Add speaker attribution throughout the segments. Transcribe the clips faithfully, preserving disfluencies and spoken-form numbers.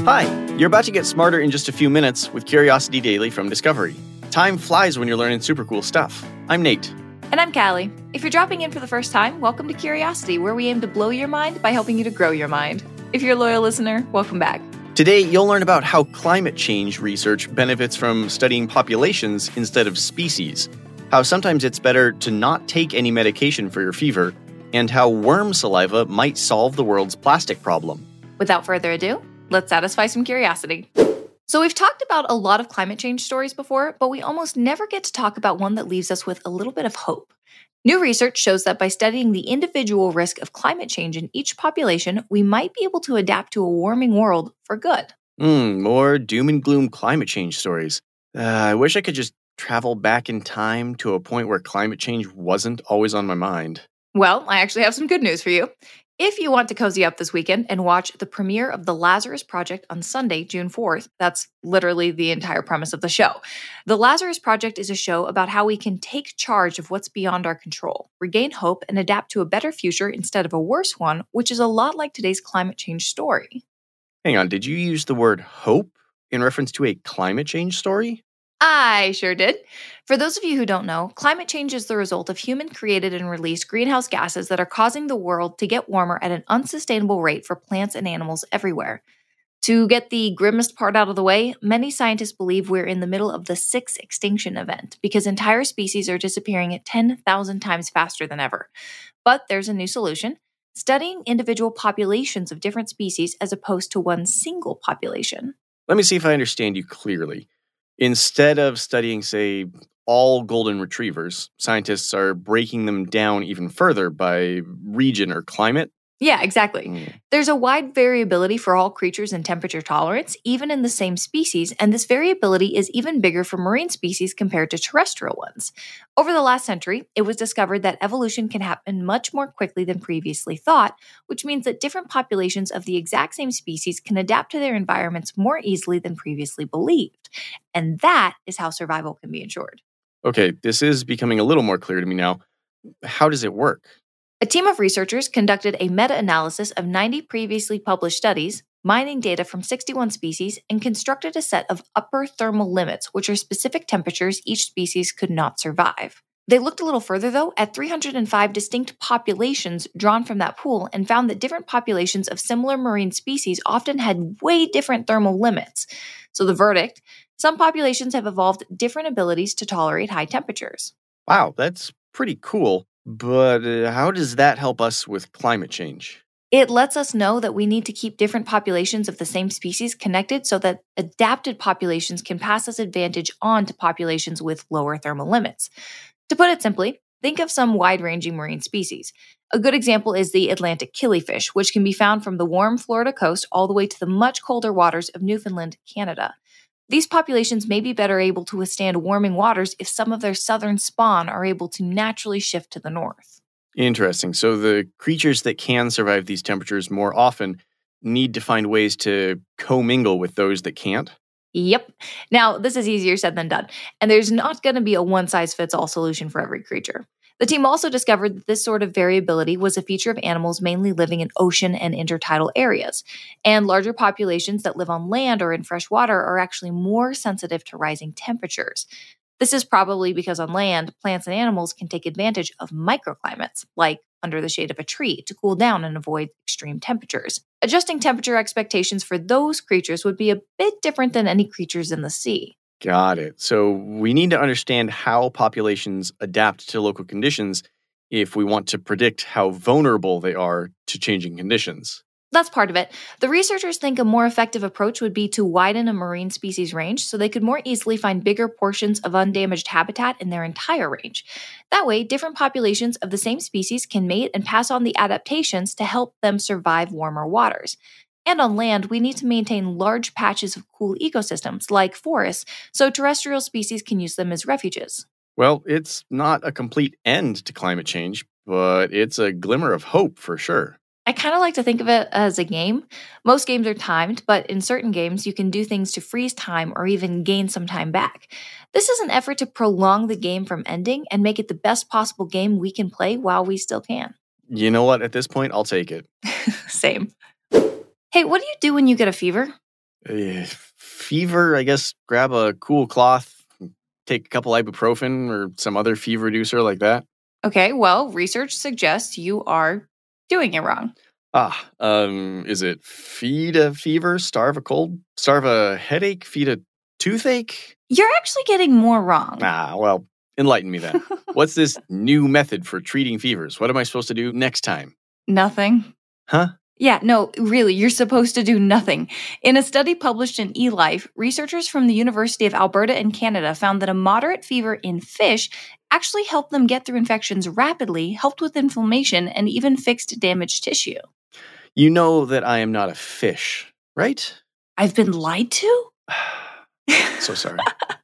Speaker 1: Hi, you're about to get smarter in just a few minutes with Curiosity Daily from Discovery. Time flies when you're learning super cool stuff. I'm Nate.
Speaker 2: And I'm Callie. If you're dropping in for the first time, welcome to Curiosity, where we aim to blow your mind by helping you to grow your mind. If you're a loyal listener, welcome back.
Speaker 1: Today, you'll learn about how climate change research benefits from studying populations instead of species, how sometimes it's better to not take any medication for your fever, and how worm saliva might solve the world's plastic problem.
Speaker 2: Without further ado, let's satisfy some curiosity. So we've talked about a lot of climate change stories before, but we almost never get to talk about one that leaves us with a little bit of hope. New research shows that by studying the individual risk of climate change in each population, we might be able to adapt to a warming world for good.
Speaker 1: Hmm, more doom and gloom climate change stories. Uh, I wish I could just travel back in time to a point where climate change wasn't always on my mind.
Speaker 2: Well, I actually have some good news for you. If you want to cozy up this weekend and watch the premiere of The Lazarus Project on Sunday, June fourth, that's literally the entire premise of the show. The Lazarus Project is a show about how we can take charge of what's beyond our control, regain hope, and adapt to a better future instead of a worse one, which is a lot like today's climate change story.
Speaker 1: Hang on, did you use the word hope in reference to a climate change story?
Speaker 2: I sure did. For those of you who don't know, climate change is the result of human-created and released greenhouse gases that are causing the world to get warmer at an unsustainable rate for plants and animals everywhere. To get the grimmest part out of the way, many scientists believe we're in the middle of the sixth extinction event because entire species are disappearing at ten thousand times faster than ever. But there's a new solution: studying individual populations of different species as opposed to one single population.
Speaker 1: Let me see if I understand you clearly. Instead of studying, say, all golden retrievers, scientists are breaking them down even further by region or climate?
Speaker 2: Yeah, exactly.
Speaker 1: Mm.
Speaker 2: There's a wide variability for all creatures in temperature tolerance, even in the same species, and this variability is even bigger for marine species compared to terrestrial ones. Over the last century, it was discovered that evolution can happen much more quickly than previously thought, which means that different populations of the exact same species can adapt to their environments more easily than previously believed. And that is how survival can be ensured.
Speaker 1: Okay, this is becoming a little more clear to me now. How does it work?
Speaker 2: A team of researchers conducted a meta-analysis of ninety previously published studies, mining data from sixty-one species, and constructed a set of upper thermal limits, which are specific temperatures each species could not survive. They looked a little further, though, at three hundred five distinct populations drawn from that pool and found that different populations of similar marine species often had way different thermal limits. So the verdict: some populations have evolved different abilities to tolerate high temperatures.
Speaker 1: Wow, that's pretty cool. But uh, how does that help us with climate change?
Speaker 2: It lets us know that we need to keep different populations of the same species connected so that adapted populations can pass this advantage on to populations with lower thermal limits. To put it simply, think of some wide-ranging marine species. A good example is the Atlantic killifish, which can be found from the warm Florida coast all the way to the much colder waters of Newfoundland, Canada. These populations may be better able to withstand warming waters if some of their southern spawn are able to naturally shift to the north.
Speaker 1: Interesting. So the creatures that can survive these temperatures more often need to find ways to commingle with those that can't?
Speaker 2: Yep. Now, this is easier said than done, and there's not going to be a one-size-fits-all solution for every creature. The team also discovered that this sort of variability was a feature of animals mainly living in ocean and intertidal areas, and larger populations that live on land or in fresh water are actually more sensitive to rising temperatures. This is probably because on land, plants and animals can take advantage of microclimates, like under the shade of a tree, to cool down and avoid extreme temperatures. Adjusting temperature expectations for those creatures would be a bit different than any creatures in the sea.
Speaker 1: Got it. So we need to understand how populations adapt to local conditions if we want to predict how vulnerable they are to changing conditions.
Speaker 2: That's part of it. The researchers think a more effective approach would be to widen a marine species range so they could more easily find bigger portions of undamaged habitat in their entire range. That way, different populations of the same species can mate and pass on the adaptations to help them survive warmer waters. And on land, we need to maintain large patches of cool ecosystems, like forests, so terrestrial species can use them as refuges.
Speaker 1: Well, it's not a complete end to climate change, but it's a glimmer of hope for sure.
Speaker 2: I kind of like to think of it as a game. Most games are timed, but in certain games, you can do things to freeze time or even gain some time back. This is an effort to prolong the game from ending and make it the best possible game we can play while we still can.
Speaker 1: You know what? At this point, I'll take it.
Speaker 2: Same. Hey, what do you do when you get a fever?
Speaker 1: Uh, fever, I guess grab a cool cloth, take a couple ibuprofen or some other fever reducer like that.
Speaker 2: Okay, well, research suggests you are doing it wrong.
Speaker 1: Ah, um, is it feed a fever, starve a cold, starve a headache, feed a toothache?
Speaker 2: You're actually getting more wrong.
Speaker 1: Ah, well, enlighten me then. What's this new method for treating fevers? What am I supposed to do next time?
Speaker 2: Nothing.
Speaker 1: Huh?
Speaker 2: Yeah, no, really, you're supposed to do nothing. In a study published in eLife, researchers from the University of Alberta in Canada found that a moderate fever in fish actually helped them get through infections rapidly, helped with inflammation, and even fixed damaged tissue.
Speaker 1: You know that I am not a fish, right?
Speaker 2: I've been lied to?
Speaker 1: So sorry.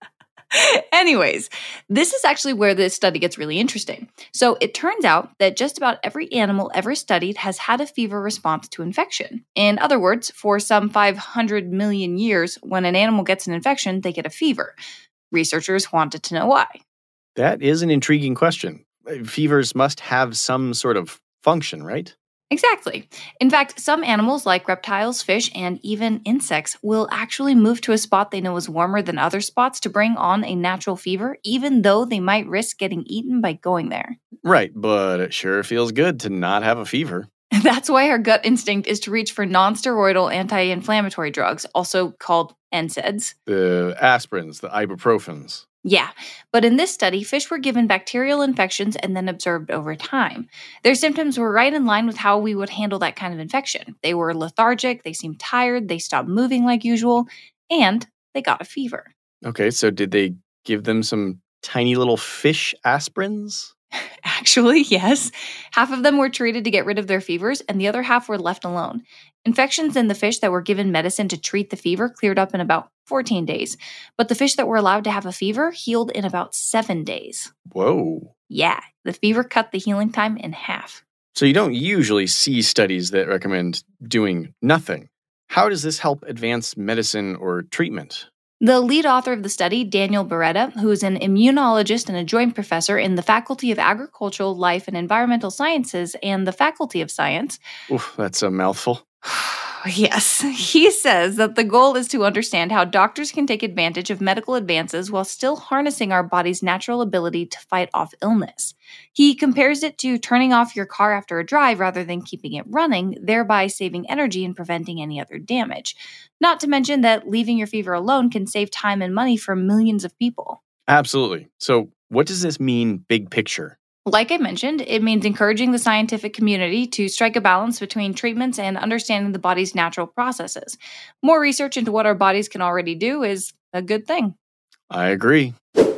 Speaker 2: Anyways, this is actually where this study gets really interesting. So it turns out that just about every animal ever studied has had a fever response to infection. In other words, for some five hundred million years, when an animal gets an infection, they get a fever. Researchers wanted to know why.
Speaker 1: That is an intriguing question. Fevers must have some sort of function, right?
Speaker 2: Exactly. In fact, some animals like reptiles, fish, and even insects will actually move to a spot they know is warmer than other spots to bring on a natural fever, even though they might risk getting eaten by going there.
Speaker 1: Right, but it sure feels good to not have a fever.
Speaker 2: That's why our gut instinct is to reach for non-steroidal anti-inflammatory drugs, also called N SAIDs.
Speaker 1: The aspirins, the ibuprofens.
Speaker 2: Yeah, but in this study, fish were given bacterial infections and then observed over time. Their symptoms were right in line with how we would handle that kind of infection. They were lethargic, they seemed tired, they stopped moving like usual, and they got a fever.
Speaker 1: Okay, so did they give them some tiny little fish aspirins?
Speaker 2: Actually, yes. Half of them were treated to get rid of their fevers, and the other half were left alone. Infections in the fish that were given medicine to treat the fever cleared up in about fourteen days, but the fish that were allowed to have a fever healed in about seven days.
Speaker 1: Whoa.
Speaker 2: Yeah, the fever cut the healing time in half.
Speaker 1: So you don't usually see studies that recommend doing nothing. How does this help advance medicine or treatment?
Speaker 2: The lead author of the study, Daniel Beretta, who is an immunologist and a joint professor in the Faculty of Agricultural, Life, and Environmental Sciences and the Faculty of Science.
Speaker 1: Oof, that's a mouthful.
Speaker 2: Yes, he says that the goal is to understand how doctors can take advantage of medical advances while still harnessing our body's natural ability to fight off illness. He compares it to turning off your car after a drive rather than keeping it running, thereby saving energy and preventing any other damage. Not to mention that leaving your fever alone can save time and money for millions of people.
Speaker 1: Absolutely. So what does this mean big picture?
Speaker 2: Like I mentioned, it means encouraging the scientific community to strike a balance between treatments and understanding the body's natural processes. More research into what our bodies can already do is a good thing.
Speaker 1: I agree.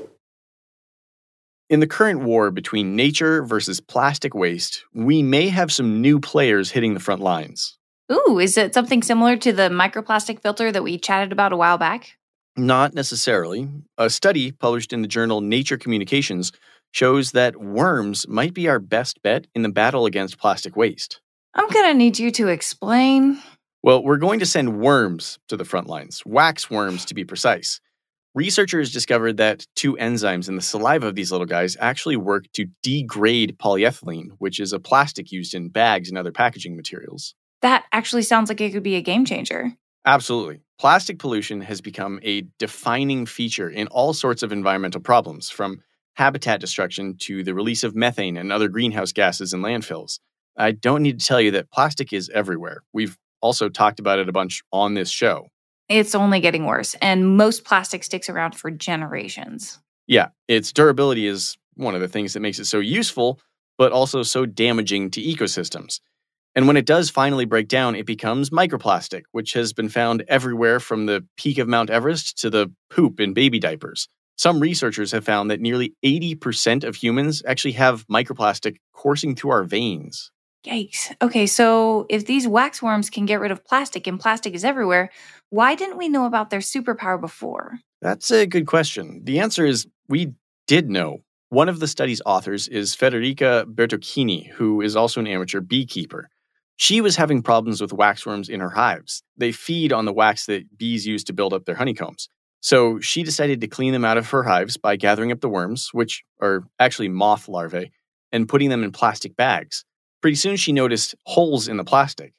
Speaker 1: In the current war between nature versus plastic waste, we may have some new players hitting the front lines.
Speaker 2: Ooh, is it something similar to the microplastic filter that we chatted about a while back?
Speaker 1: Not necessarily. A study published in the journal Nature Communications shows that worms might be our best bet in the battle against plastic waste.
Speaker 2: I'm going to need you to explain.
Speaker 1: Well, we're going to send worms to the front lines, wax worms to be precise. Researchers discovered that two enzymes in the saliva of these little guys actually work to degrade polyethylene, which is a plastic used in bags and other packaging materials.
Speaker 2: That actually sounds like it could be a game changer.
Speaker 1: Absolutely. Plastic pollution has become a defining feature in all sorts of environmental problems, from habitat destruction to the release of methane and other greenhouse gases in landfills. I don't need to tell you that plastic is everywhere. We've also talked about it a bunch on this show.
Speaker 2: It's only getting worse, and most plastic sticks around for generations.
Speaker 1: Yeah, its durability is one of the things that makes it so useful, but also so damaging to ecosystems. And when it does finally break down, it becomes microplastic, which has been found everywhere from the peak of Mount Everest to the poop in baby diapers. Some researchers have found that nearly eighty percent of humans actually have microplastic coursing through our veins.
Speaker 2: Yikes. Okay, so if these waxworms can get rid of plastic and plastic is everywhere, why didn't we know about their superpower before?
Speaker 1: That's a good question. The answer is we did know. One of the study's authors is Federica Bertocchini, who is also an amateur beekeeper. She was having problems with waxworms in her hives. They feed on the wax that bees use to build up their honeycombs. So she decided to clean them out of her hives by gathering up the worms, which are actually moth larvae, and putting them in plastic bags. Pretty soon she noticed holes in the plastic.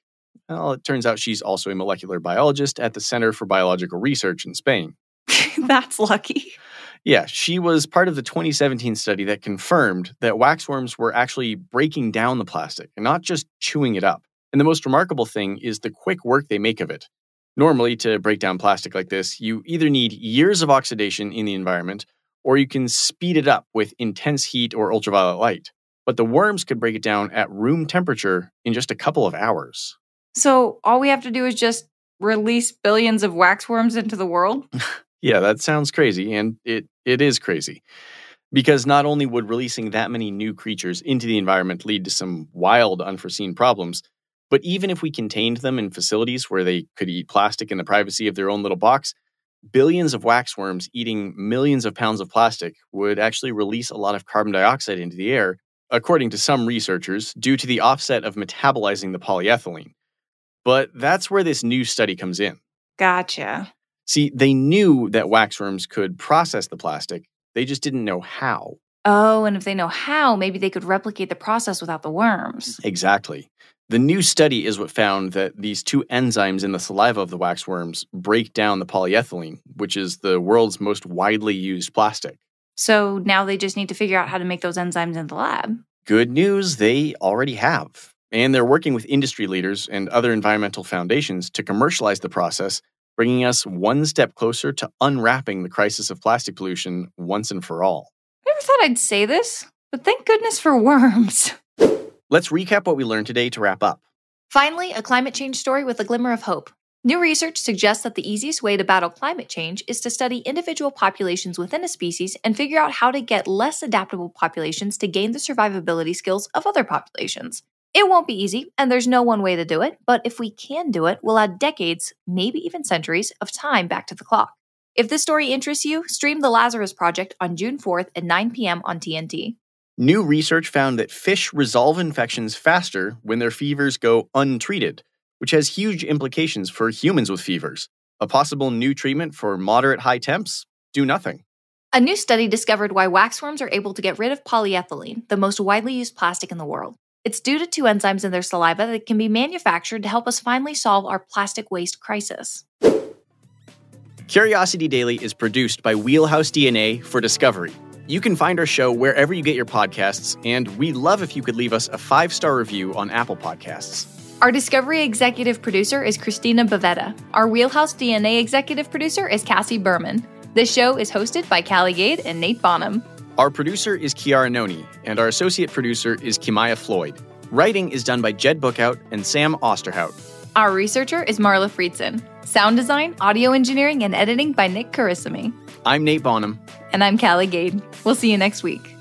Speaker 1: Well, it turns out she's also a molecular biologist at the Center for Biological Research in Spain.
Speaker 2: That's lucky.
Speaker 1: Yeah, she was part of the twenty seventeen study that confirmed that waxworms were actually breaking down the plastic and not just chewing it up. And the most remarkable thing is the quick work they make of it. Normally, to break down plastic like this, you either need years of oxidation in the environment, or you can speed it up with intense heat or ultraviolet light. But the worms could break it down at room temperature in just a couple of hours.
Speaker 2: So all we have to do is just release billions of waxworms into the world?
Speaker 1: Yeah, that sounds crazy, and it, it is crazy. Because not only would releasing that many new creatures into the environment lead to some wild, unforeseen problems, but even if we contained them in facilities where they could eat plastic in the privacy of their own little box, billions of waxworms eating millions of pounds of plastic would actually release a lot of carbon dioxide into the air, according to some researchers, due to the offset of metabolizing the polyethylene. But that's where this new study comes in.
Speaker 2: Gotcha.
Speaker 1: See, they knew that waxworms could process the plastic, they just didn't know how.
Speaker 2: Oh, and if they know how, maybe they could replicate the process without the worms.
Speaker 1: Exactly. The new study is what found that these two enzymes in the saliva of the waxworms break down the polyethylene, which is the world's most widely used plastic.
Speaker 2: So now they just need to figure out how to make those enzymes in the lab.
Speaker 1: Good news, they already have. And they're working with industry leaders and other environmental foundations to commercialize the process, bringing us one step closer to unwrapping the crisis of plastic pollution once and for all.
Speaker 2: I never thought I'd say this, but thank goodness for worms.
Speaker 1: Let's recap what we learned today to wrap up.
Speaker 2: Finally, a climate change story with a glimmer of hope. New research suggests that the easiest way to battle climate change is to study individual populations within a species and figure out how to get less adaptable populations to gain the survivability skills of other populations. It won't be easy, and there's no one way to do it, but if we can do it, we'll add decades, maybe even centuries, of time back to the clock. If this story interests you, stream The Lazarus Project on June fourth at nine p.m. on T N T.
Speaker 1: New research found that fish resolve infections faster when their fevers go untreated, which has huge implications for humans with fevers. A possible new treatment for moderate high temps? Do nothing.
Speaker 2: A new study discovered why waxworms are able to get rid of polyethylene, the most widely used plastic in the world. It's due to two enzymes in their saliva that can be manufactured to help us finally solve our plastic waste crisis.
Speaker 1: Curiosity Daily is produced by Wheelhouse D N A for Discovery. You can find our show wherever you get your podcasts, and we'd love if you could leave us a five-star review on Apple Podcasts.
Speaker 2: Our Discovery executive producer is Christina Bavetta. Our Wheelhouse D N A executive producer is Cassie Berman. This show is hosted by Callie Gade and Nate Bonham.
Speaker 1: Our producer is Kiara Noni, and our associate producer is Kimaya Floyd. Writing is done by Jed Bookout and Sam Osterhout.
Speaker 2: Our researcher is Marla Friedson. Sound design, audio engineering, and editing by Nick Carissimi.
Speaker 1: I'm Nate Bonham.
Speaker 2: And I'm Callie Gade. We'll see you next week.